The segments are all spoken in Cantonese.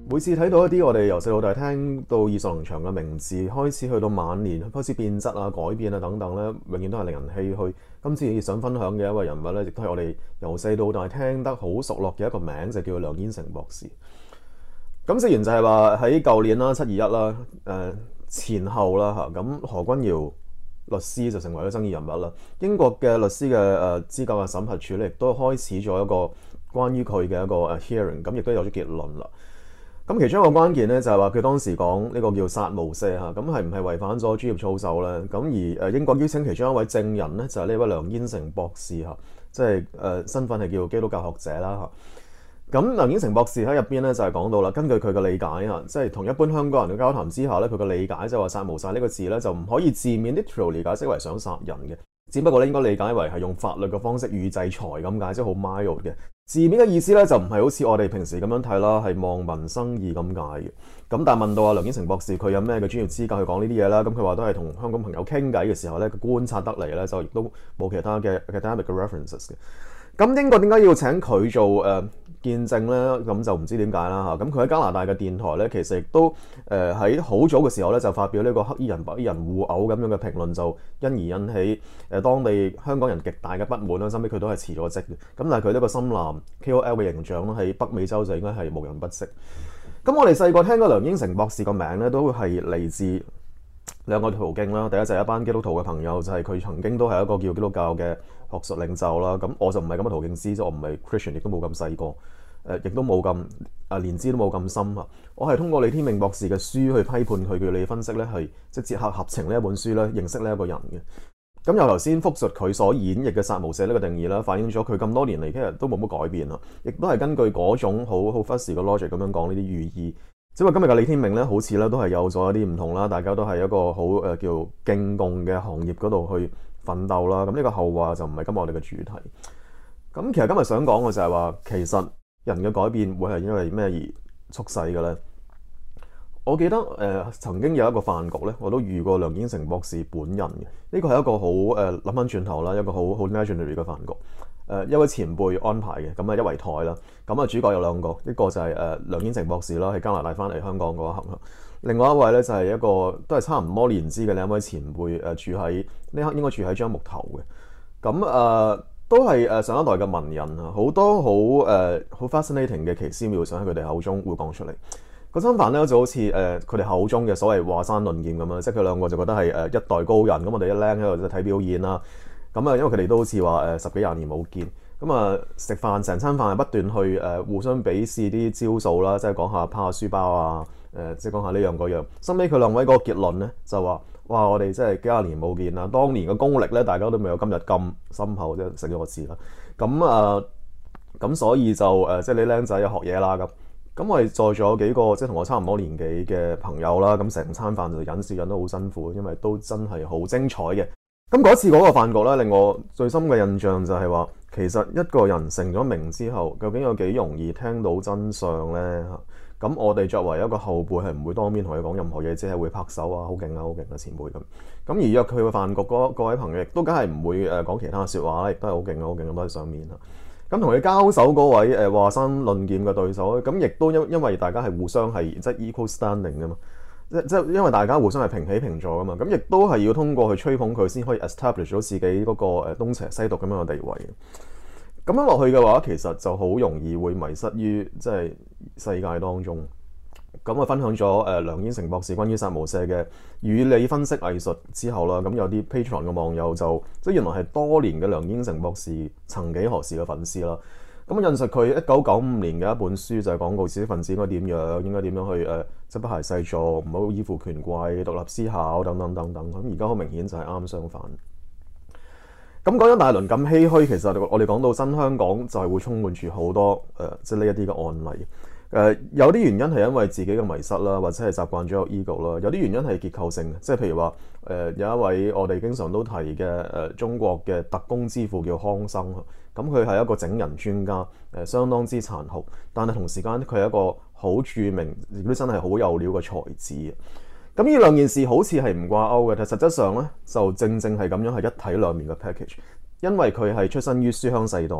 每次睇到一啲我哋由細到大聽到耳熟能詳嘅名字，開始去到晚年開始變質啊、改變啊等等咧，永遠都係令人唏噓。今次想分享嘅一位人物咧，亦都係我哋由細到大聽得好熟絡嘅一個名，就叫梁燕城博士。咁雖然就係話喺舊年啦、7/21啦、前後啦嚇，咁何君堯律師就成為咗爭議人物啦。英國嘅律師嘅資格嘅審核處咧，亦都開始咗一個關於佢嘅一個hearing，咁亦都有咗結論啦。咁其中一個關鍵咧就係話佢當時講呢個叫殺無赦嚇，咁係唔係違反咗專業操守咧？咁而英國邀請其中一位證人咧就係呢位梁燕城博士嚇，即係身份係叫基督教學者啦嚇。咁梁燕城博士喺入邊咧就係講到啦，根據佢嘅理解嚇，即係同一般香港人嘅交談之下咧，佢嘅理解就係話殺無赦呢個字咧就唔可以字面 literal 理解釋為想殺人嘅，只不過咧應該理解為係用法律嘅方式予以制裁咁解，即係好 mild 嘅。字面嘅意思咧就唔係好似我哋平時咁樣睇啦，係望民生義咁解嘅。咁但係問到阿梁燕城博士佢有咩嘅專業資格去講呢啲嘢啦？咁佢話都係同香港朋友傾偈嘅時候咧，佢觀察得嚟咧就亦都冇其他嘅 academic 嘅 references 嘅。咁英國點解要請佢做見證咧？咁就唔知點解啦嚇。咁佢喺加拿大嘅電台咧，其實亦都喺好早嘅時候咧就發表呢個黑衣人白衣人互毆咁樣嘅評論，就因而引起當地香港人極大嘅不滿啦。收尾佢都係辭咗職嘅。咁但係佢呢個深藍 KOL 嘅形象咧喺北美洲就應該係無人不識。咁我哋細個聽過梁燕城博士個名咧，都係嚟自兩個途徑啦。第一就係一班基督徒嘅朋友，就係佢曾經都係一個叫基督教嘅學術領袖啦。咁我就唔係咁嘅途徑知，即係我唔係 Christian， 亦都冇咁細個，亦都冇咁年資都冇咁深啊。我係通過李天命博士嘅書去批判佢嘅理分析咧，係即係哲學合情呢一本書咧，認識呢一個人嘅。咁由頭先複述佢所演繹嘅殺無赦呢個定義啦，反映咗佢咁多年嚟其實都冇乜改變啦，亦都係根據嗰種好 fussy 嘅 logic 咁樣講呢啲寓意。只不過今日嘅李天命咧，好似咧都係有咗一啲唔同啦，大家都係一個好叫敬共嘅行業嗰度去奮鬥啦。咁呢個後話就唔係今日我哋嘅主題。咁其實今日想講嘅就係話，其實人嘅改變會係因為咩而促使嘅咧？我記得曾經有一個飯局咧，我都遇過梁燕城博士本人嘅。呢個係一個好諗翻轉頭啦，一個好 legendary 嘅飯局。一位前輩安排嘅，咁一圍台啦。咁主角有兩個，一個就係梁燕城博士啦，喺加拿大翻嚟香港嗰一刻。另外一位咧就係一個都係差唔多年資嘅另一位前輩，住喺呢刻應該住喺樟木頭嘅。咁都係上一代嘅文人啊，好多好 fascinating 嘅奇思妙想喺佢哋口中會講出嚟。個餐飯咧就好似佢哋口中嘅所謂華山論劍咁樣，即係佢兩個就覺得係一代高人，咁我哋一僆喺度睇表演啦。咁因為佢哋都好似話10幾20年冇見，咁食飯成餐飯係不斷去互相比試啲招數啦，即係講下拋下書包啊，即係講下呢樣嗰樣。收尾佢兩位嗰個結論咧就話：哇！我哋真係幾廿年冇見啦，當年嘅功力咧，大家都未有今日咁深厚，即係4個字啦。咁所以就即係你僆仔學嘢啦咁。咁我哋在座幾個即係同我差唔多年紀嘅朋友啦，咁成餐飯就忍笑忍得好辛苦，因為都真係好精彩嘅。咁嗰次嗰個飯局咧，令我最深嘅印象就係話，其實一個人成咗名之後，究竟有幾容易聽到真相咧？咁我哋作為一個後輩，係唔會當面同佢講任何嘢，只係會拍手啊，好勁啊，好勁啊，前輩咁。咁而約佢嘅飯局嗰位朋友，亦都梗係唔會講其他説話啦，亦都係好勁啊，好勁咁都喺上面啦。咁同佢交手嗰位華山論劍嘅對手，咁亦都因為大家係互相係即係 equal standing 噶嘛。即因為大家互相係平起平坐噶嘛，咁亦都係要通過去吹捧佢先可以 establish 到自己嗰個東邪西毒咁樣嘅地位。咁樣落去嘅話，其實就好容易會迷失於即係世界當中。咁分享咗梁燕城博士關於殺無赦嘅語理分析藝術之後啦，咁有啲 Patreon 嘅網友就即係原來係多年嘅梁燕城博士曾幾何時嘅粉絲啦。咁引述佢1995年嘅一本書，就係講告知識分子應該點樣去即係不懈細作，唔好依附權貴，獨立思考等等等等。咁而家好明顯就係啱相反。咁講咗大輪咁唏噓，其實我哋講到新香港就係會充滿住好多即係呢一啲嘅案例。有啲原因係因為自己嘅迷失啦，或者係習慣咗有 ego 啦。有啲原因係結構性嘅，即係譬如話有一位我哋經常都提嘅中國嘅特工之父叫康生。咁佢係一個整人專家，相當之殘酷，但係同時間佢係一個好著名，亦都真係好有料嘅才子。咁呢兩件事好似係唔掛鈎嘅，但實質上咧就正係咁樣係一體兩面嘅 package。因為佢係出身於書香世代啊，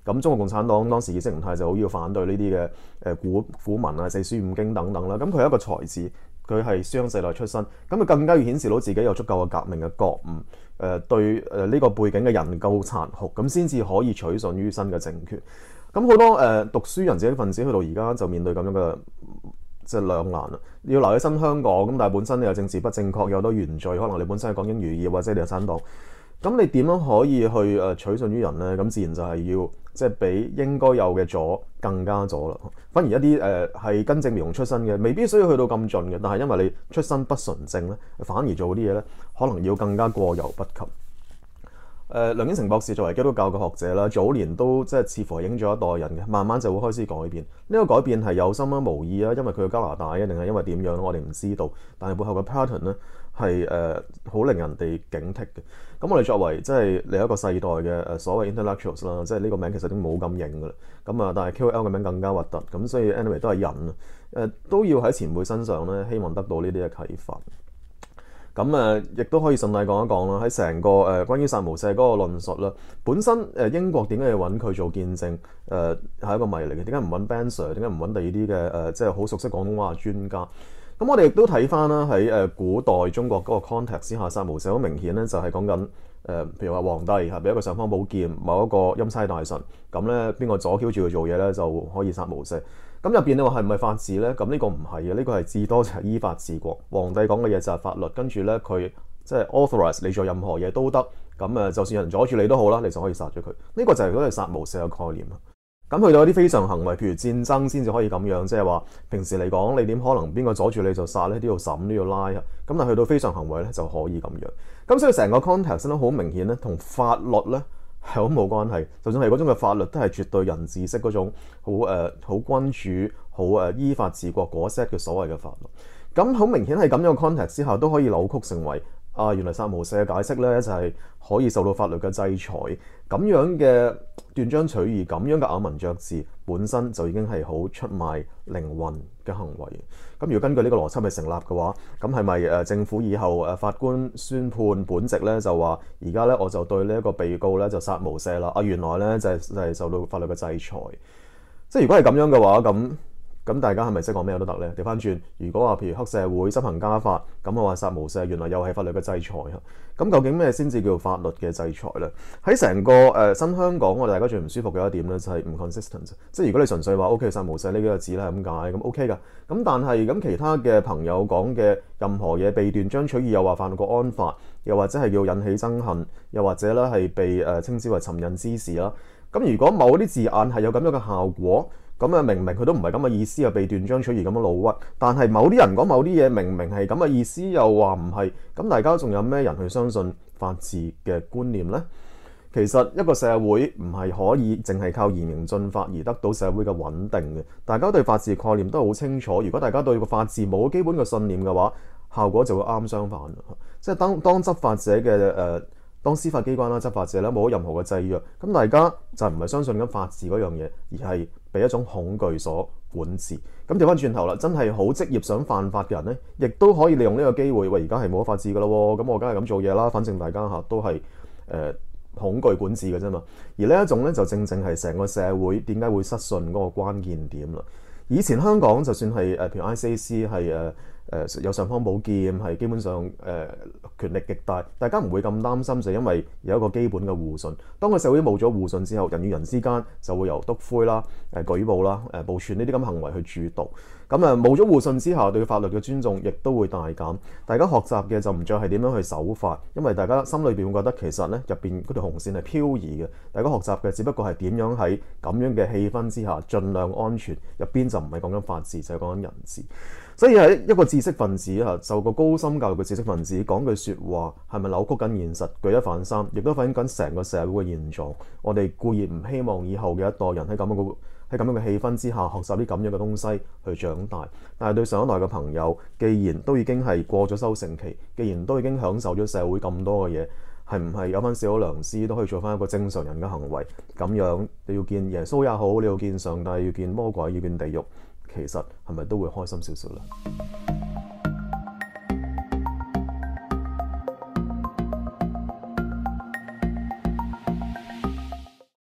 咁中國共產黨當時意識形態就好要反對呢啲嘅古文啊、四書五經等等啦。咁佢係一個才子，佢係書香世代出身，咁佢更加要顯示到自己有足夠嘅革命嘅覺悟，對呢個背景嘅人夠殘酷，咁先至可以取信於新嘅政權。咁好多讀書人自己分子去到而家就面對咁樣嘅即係兩難啦，要留喺新香港，咁但係本身你有政治不正確，有好多原罪，可能你本身係港英餘孽或者你係產黨，咁你點樣可以去取信於人呢？咁自然就係要即係比應該有嘅左更加左啦。反而一啲係根正苗紅出身嘅，未必需要去到咁盡嘅，但係因為你出身不純正咧，反而做啲嘢咧，可能要更加過猶不及。梁顯成博士作為基督教嘅學者啦，早年都即係似乎係影咗一代人嘅，慢慢就會開始改變。呢個改變係有心啊無意啊，因為佢去加拿大啊，定係因為點樣我哋唔知道。但係背後嘅 pattern 咧係好令人哋警惕嘅。咁我哋作為即係另一個世代嘅所謂 intellectuals 啦，即係呢個名其實都冇咁型噶啦。咁啊，但係 KOL 嘅名更加核突。咁所以 anyway 都係人啊，都要喺前輩身上咧，希望得到呢啲嘅啟發。咁亦都可以順帶講一講啦，喺成個關於殺無赦嗰個論述啦，本身英國點解要揾佢做見證？係一個謎嚟嘅。點解唔揾 Ben Sir？ 點解唔揾第二啲嘅即係好熟悉廣東話嘅專家？咁我哋亦都睇翻啦，喺古代中國嗰個 context 之下，殺無赦好明顯咧，就係講緊譬如話皇帝係俾一個尚方寶劍某一個欽差大臣，咁咧邊個阻翹住佢做嘢咧，就可以殺無赦。咁入邊你話係唔係法治咧？咁呢個唔係嘅，呢個係至多就係依法治國。皇帝講嘅嘢就係法律，跟住咧佢即係 authorize 你做任何嘢都得。咁就算有人阻住你都好啦，你就可以殺咗佢。呢個就係嗰個殺無赦嘅概念啦。咁去到一啲非常行為，譬如戰爭先至可以咁樣，即係話平時嚟講你點可能邊個阻住你就殺咧？都要審都要拉啊。咁但係去到非常行為咧就可以咁樣。咁所以成個 context 咧好明顯咧，同法律咧係好冇關係。就算係嗰種嘅法律，都係絕對人治式嗰種好君主、好依法治國嗰 set 嘅所謂嘅法律。咁好明顯係咁樣嘅 context 之下，都可以扭曲成為原來殺無赦嘅解釋咧，就係可以受到法律嘅制裁。咁樣嘅斷章取義，咁樣嘅咬文嚼字，本身就已經係好出賣靈魂嘅行為。咁如果根據呢個邏輯係成立嘅話，咁係咪政府以後法官宣判本席咧就話而家咧我就對呢一個被告咧就殺無赦啦？原來咧就係受到法律嘅制裁。即係如果係咁樣嘅話，咁大家係咪即係講咩都得咧？調翻轉，如果話譬如黑社會執行家法，咁我話殺無赦，原來又係法律嘅制裁啊！咁究竟咩先至叫法律嘅制裁咧？喺成個新香港，我哋大家最唔舒服嘅一點咧就係唔 consistent。即係如果你純粹話 OK 殺無赦呢幾個字咧係咁解，咁 OK 㗎。咁但係咁其他嘅朋友講嘅任何嘢被斷章取義，又話犯國安法，又或者係要引起憎恨，又或者咧係被稱之為尋釁滋事啦。咁如果某啲字眼係有咁樣嘅效果，咁明明佢都唔係咁嘅意思，又被斷章取義咁樣老屈。但係某啲人講某啲嘢，明明係咁嘅意思，又話唔係。咁大家仲有咩人去相信法治嘅觀念呢？其實一個社會唔係可以淨係靠嚴刑峻法而得到社會嘅穩定嘅。大家對法治概念都好清楚。如果大家對個法治冇基本嘅信念嘅話，效果就會啱相反。即係當執法者嘅當司法機關啦、執法者咧冇任何嘅制約，咁大家就唔係相信緊法治嗰樣嘢，而係被一種恐懼所管治。咁調翻轉頭啦，真係好職業想犯法嘅人咧，亦都可以利用呢個機會。喂，而家係冇法治噶啦，咁我梗係咁做嘢啦。反正大家都係恐懼管治嘅啫嘛。而呢一種咧就正正係成個社會點解會失信嗰個關鍵點啦。以前香港就算係譬如 ICAC 係有尚方寶劍，係基本上權力極大，大家唔會咁擔心，就因為有一個基本嘅互信。當個社會冇咗互信之後，人與人之間就會由篤灰啦、舉報啦、暴傳呢啲咁行為去主導。咁冇咗互信之下，對法律嘅尊重亦都會大減。大家學習嘅就唔再係點樣去守法，因為大家心裏邊會覺得其實咧入邊嗰條紅線係漂移嘅。大家學習嘅只不過係點樣喺咁樣嘅氣氛之下盡量安全，入邊就唔係講緊法治，就係講緊人治。所以喺一個知識分子受過高深教育嘅知識分子講句説話，係咪扭曲緊現實？舉一反三，亦都反映緊成個社會嘅現狀。我哋固然唔希望以後嘅一代人喺咁樣嘅氣氛之下學習啲咁樣嘅東西去長大，但係對上一代嘅朋友，既然都已經係過咗收成期，既然都已經享受咗社會咁多嘅嘢，係唔係有翻少少良知都可以做翻一個正常人嘅行為？咁樣你要見耶穌也好，你要見上帝，要見魔鬼，要見地獄，其實係咪都會開心少少咧？